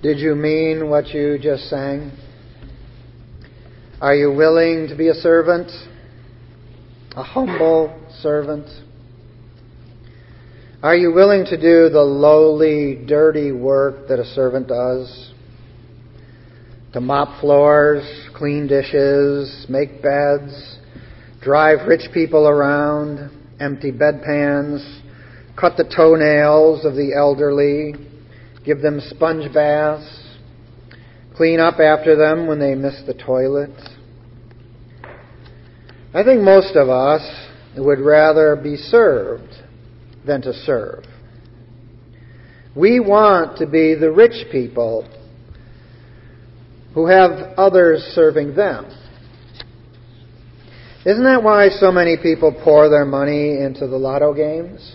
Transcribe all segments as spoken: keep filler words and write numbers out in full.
Did you mean what you just sang? Are you willing to be a servant? A humble servant? Are you willing to do the lowly, dirty work that a servant does? To mop floors, clean dishes, make beds, drive rich people around, empty bedpans, cut the toenails of the elderly, give them sponge baths, clean up after them when they miss the toilet. I think most of us would rather be served than to serve. We want to be the rich people who have others serving them. Isn't that why so many people pour their money into the lotto games?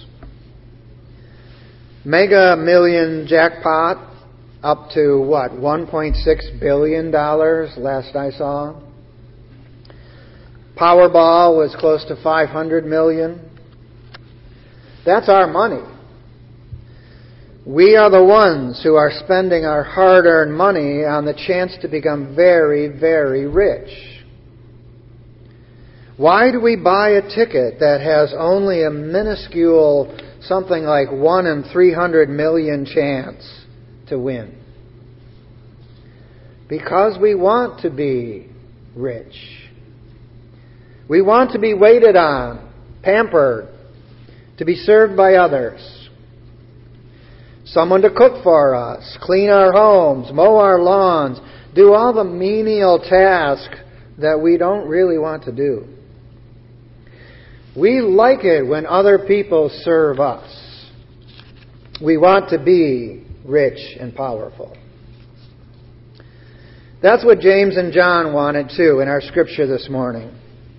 Mega Million jackpot up to what, one point six billion dollars last I saw. Powerball was close to five hundred million dollars. That's our money. We are the ones who are spending our hard-earned money on the chance to become very, very rich. Why do we buy a ticket that has only a minuscule, something like one in three hundred million chance to win? Because we want to be rich. We want to be waited on, pampered, to be served by others. Someone to cook for us, clean our homes, mow our lawns, do all the menial tasks that we don't really want to do. We like it when other people serve us. We want to be rich and powerful. That's what James and John wanted too in our scripture this morning.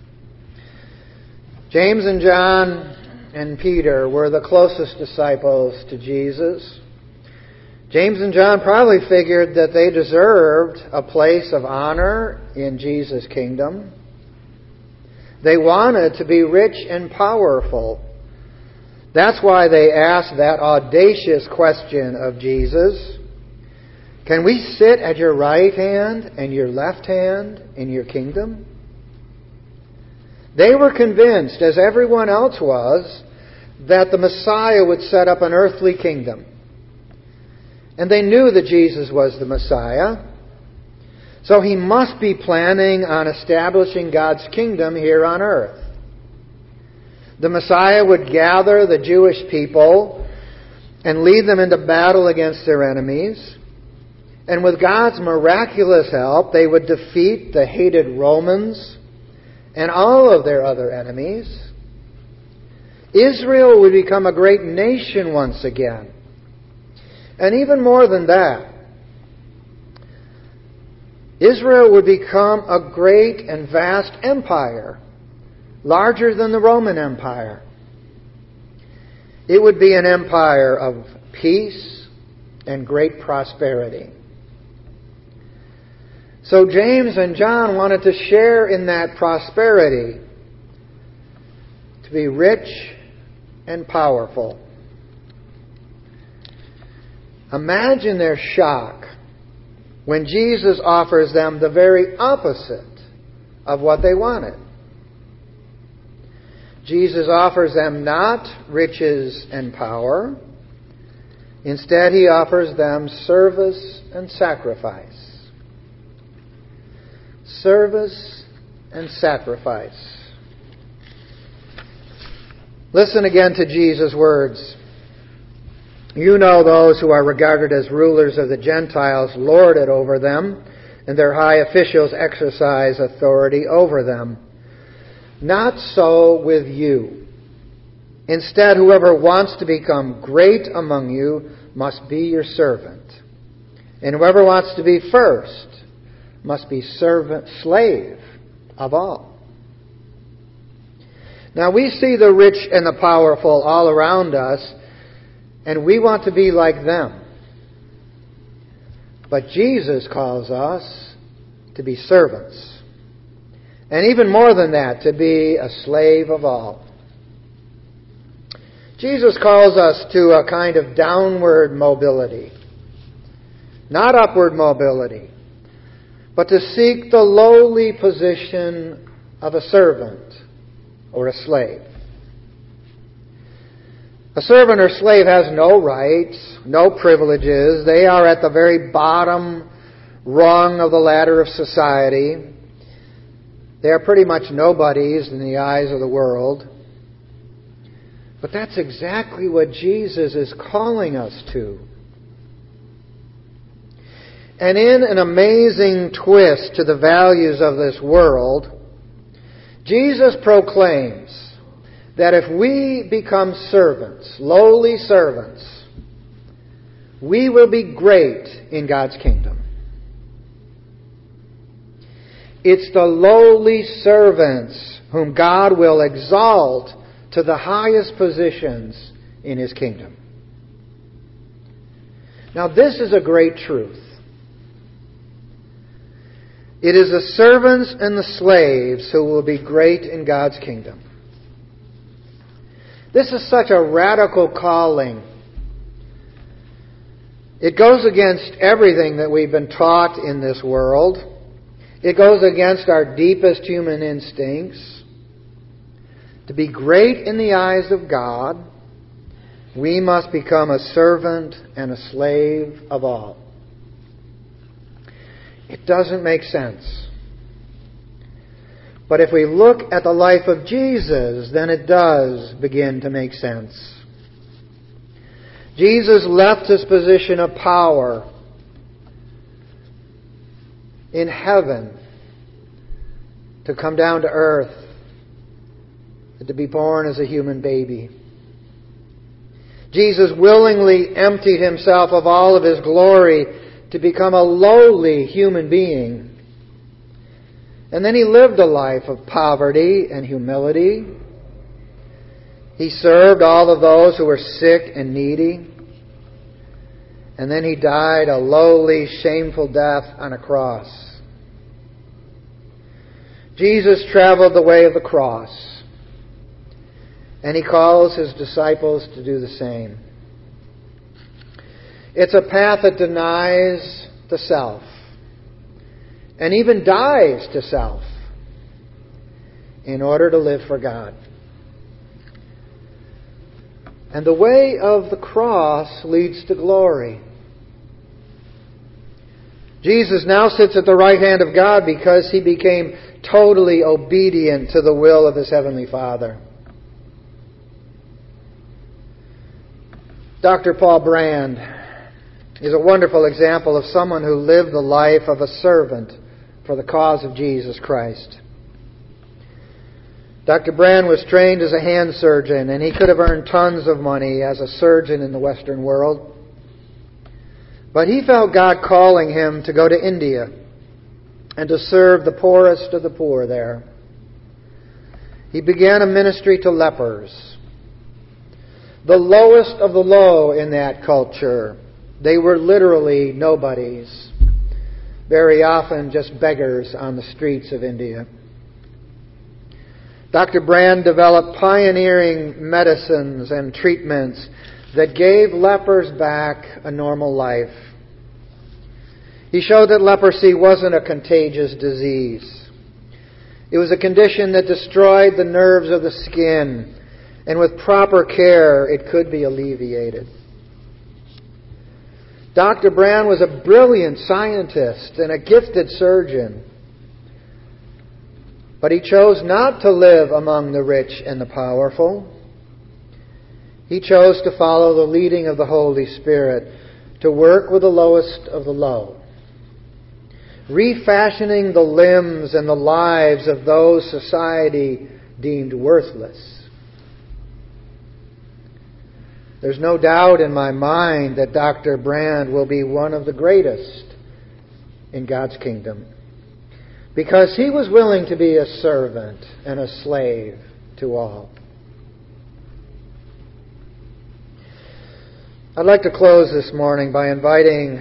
James and John and Peter were the closest disciples to Jesus. James and John probably figured that they deserved a place of honor in Jesus' kingdom. They wanted to be rich and powerful. That's why they asked that audacious question of Jesus. Can we sit at your right hand and your left hand in your kingdom? They were convinced, as everyone else was, that the Messiah would set up an earthly kingdom. And they knew that Jesus was the Messiah. So he must be planning on establishing God's kingdom here on earth. The Messiah would gather the Jewish people and lead them into battle against their enemies. And with God's miraculous help, they would defeat the hated Romans and all of their other enemies. Israel would become a great nation once again. And even more than that, Israel would become a great and vast empire, larger than the Roman Empire. It would be an empire of peace and great prosperity. So James and John wanted to share in that prosperity, to be rich and powerful. Imagine their shock when Jesus offers them the very opposite of what they wanted. Jesus offers them not riches and power. Instead, he offers them service and sacrifice. Service and sacrifice. Listen again to Jesus' words. You know those who are regarded as rulers of the Gentiles lord it over them, and their high officials exercise authority over them. Not so with you. Instead, whoever wants to become great among you must be your servant. And whoever wants to be first must be servant, slave of all. Now we see the rich and the powerful all around us, and we want to be like them. But Jesus calls us to be servants. And even more than that, to be a slave of all. Jesus calls us to a kind of downward mobility. not upward mobility, but to seek the lowly position of a servant or a slave. A servant or slave has no rights, no privileges. They are at the very bottom rung of the ladder of society. They are pretty much nobodies in the eyes of the world. But that's exactly what Jesus is calling us to. And in an amazing twist to the values of this world, Jesus proclaims that if we become servants, lowly servants, we will be great in God's kingdom. It's the lowly servants whom God will exalt to the highest positions in His kingdom. Now, this is a great truth. It is the servants and the slaves who will be great in God's kingdom. This is such a radical calling. It goes against everything that we've been taught in this world. It goes against our deepest human instincts. To be great in the eyes of God, we must become a servant and a slave of all. It doesn't make sense. But if we look at the life of Jesus, then it does begin to make sense. Jesus left His position of power in heaven to come down to earth and to be born as a human baby. Jesus willingly emptied Himself of all of His glory to become a lowly human being. And then He lived a life of poverty and humility. He served all of those who were sick and needy. And then He died a lowly, shameful death on a cross. Jesus traveled the way of the cross. And He calls His disciples to do the same. It's a path that denies the self. And even dies to self in order to live for God. And the way of the cross leads to glory. Jesus now sits at the right hand of God because He became totally obedient to the will of His Heavenly Father. Doctor Paul Brand is a wonderful example of someone who lived the life of a servant for the cause of Jesus Christ. Doctor Brand was trained as a hand surgeon, and he could have earned tons of money as a surgeon in the Western world. But he felt God calling him to go to India and to serve the poorest of the poor there. He began a ministry to lepers, the lowest of the low in that culture. They were literally nobodies. Very often just beggars on the streets of India. Doctor Brand developed pioneering medicines and treatments that gave lepers back a normal life. He showed that leprosy wasn't a contagious disease. It was a condition that destroyed the nerves of the skin, and with proper care it could be alleviated. Doctor Brand was a brilliant scientist and a gifted surgeon. But he chose not to live among the rich and the powerful. He chose to follow the leading of the Holy Spirit, to work with the lowest of the low, refashioning the limbs and the lives of those society deemed worthless. There's no doubt in my mind that Doctor Brand will be one of the greatest in God's kingdom, because he was willing to be a servant and a slave to all. I'd like to close this morning by inviting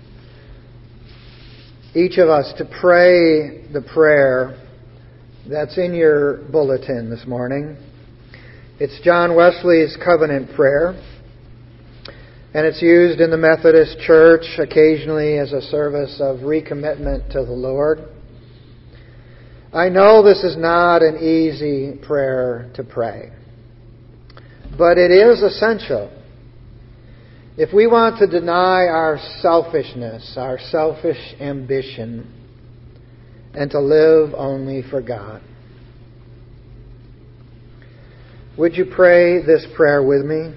each of us to pray the prayer that's in your bulletin this morning. It's John Wesley's covenant prayer. And it's used in the Methodist Church occasionally as a service of recommitment to the Lord. I know this is not an easy prayer to pray, but it is essential. If we want to deny our selfishness, our selfish ambition, and to live only for God. Would you pray this prayer with me?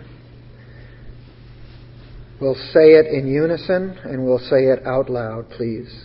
We'll say it in unison and we'll say it out loud, please.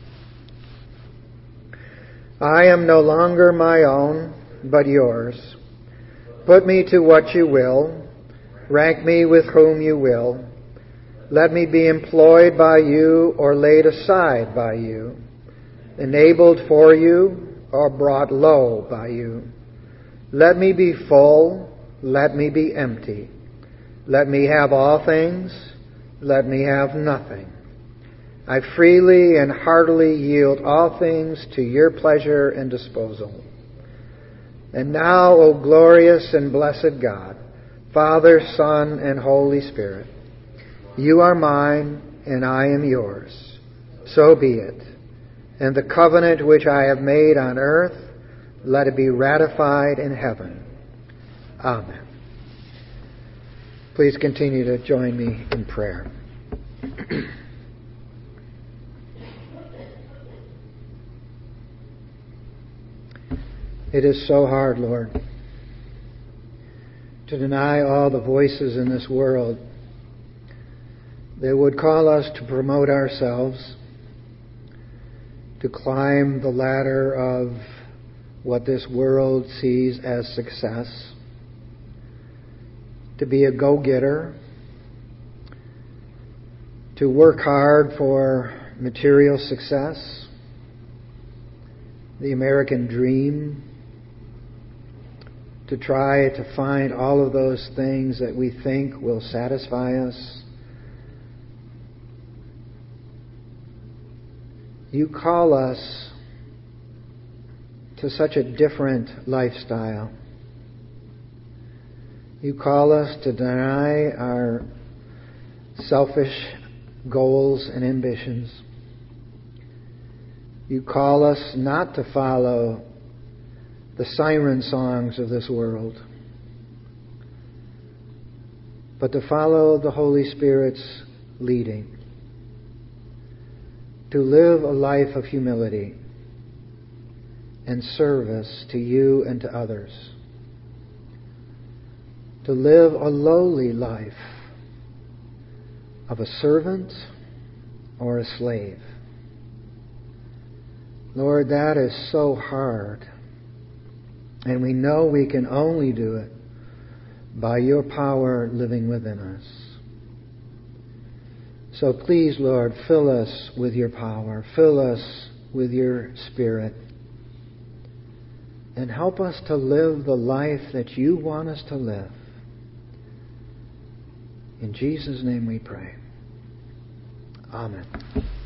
I am no longer my own, but yours. Put me to what you will. Rank me with whom you will. Let me be employed by you or laid aside by you, enabled for you or brought low by you. Let me be full. Let me be empty. Let me have all things. Let me have nothing. I freely and heartily yield all things to your pleasure and disposal. And now, O glorious and blessed God, Father, Son, and Holy Spirit, you are mine and I am yours. So be it. And the covenant which I have made on earth, let it be ratified in heaven. Amen. Please continue to join me in prayer. It is so hard, Lord, to deny all the voices in this world that would call us to promote ourselves, to climb the ladder of what this world sees as success, to be a go-getter, to work hard for material success, the American dream, to try to find all of those things that we think will satisfy us. You call us to such a different lifestyle. You call us to deny our selfish goals and ambitions. You call us not to follow the siren songs of this world, but to follow the Holy Spirit's leading, to live a life of humility and service to you and to others, to live a lowly life of a servant or a slave. Lord, that is so hard. And we know we can only do it by your power living within us. So please, Lord, fill us with your power. Fill us with your Spirit. And help us to live the life that you want us to live. In Jesus' name we pray. Amen.